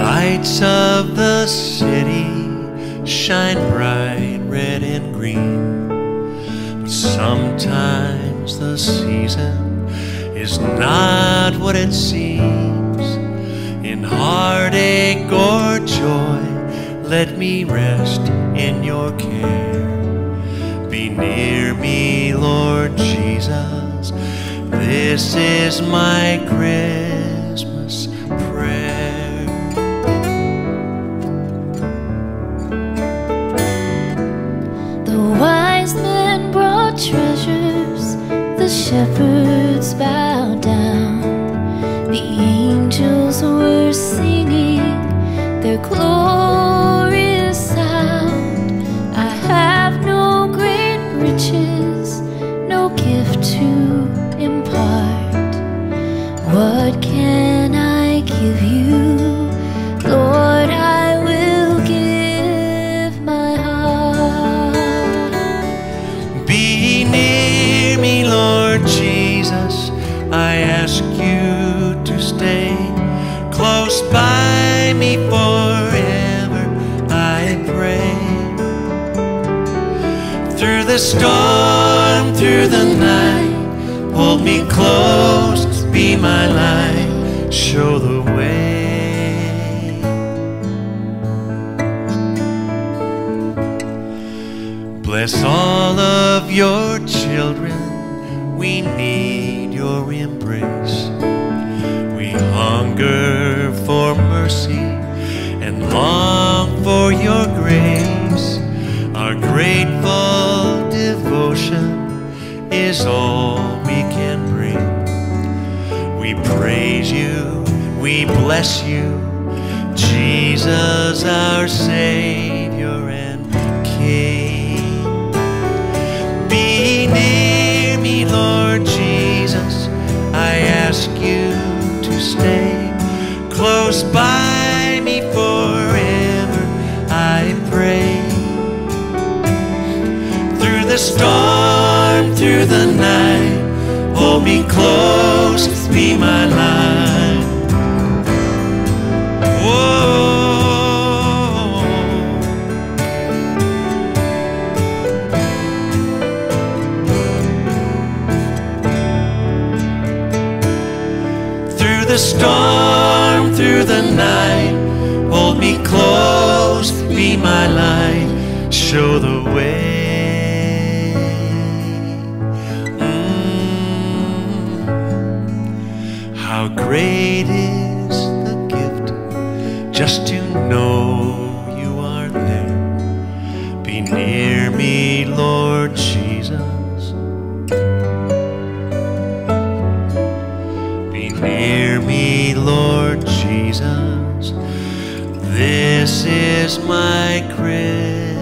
lights of the city shine bright red and green, but sometimes the season is not what it seems. In heartache or joy, let me rest in your care. Be near me, Lord Jesus, this is my Christmas prayer. The wise men brought treasures, the shepherds bowed down, the angels were singing their glorious sound. I have no great riches, no gift to impart. What can I give you? Lord, I will give my heart. Be near me, Lord Jesus, I ask you to stay close by me forever, I pray. Through the storm, through the night, hold me close, be my light, show the way. Bless all of your children, we need your embrace. We hunger for mercy and long for your grace. Our grateful devotion is all we can bring. We praise you, we bless you, Jesus our Savior and King. Be near me, Lord Jesus, I ask you to stay close by me forever, I pray. Through the storm, through the night, hold me close, be my light. Whoa. Through the storm, through the night, hold me close, be my light, show the way. How great is the gift just to know you are there. Be near me, Lord Jesus. Be near me, Lord Jesus. This is my Christmas.